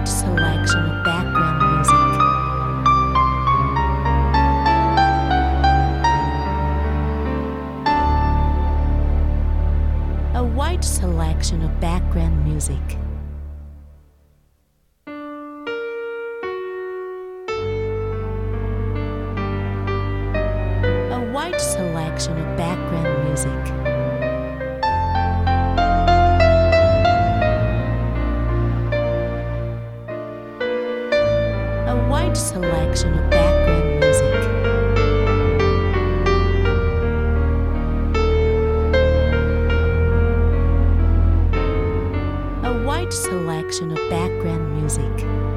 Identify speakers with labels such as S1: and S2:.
S1: wide selection of background music. A wide selection of background music. A wide selection of background music. A wide selection of background music. A wide selection of background music.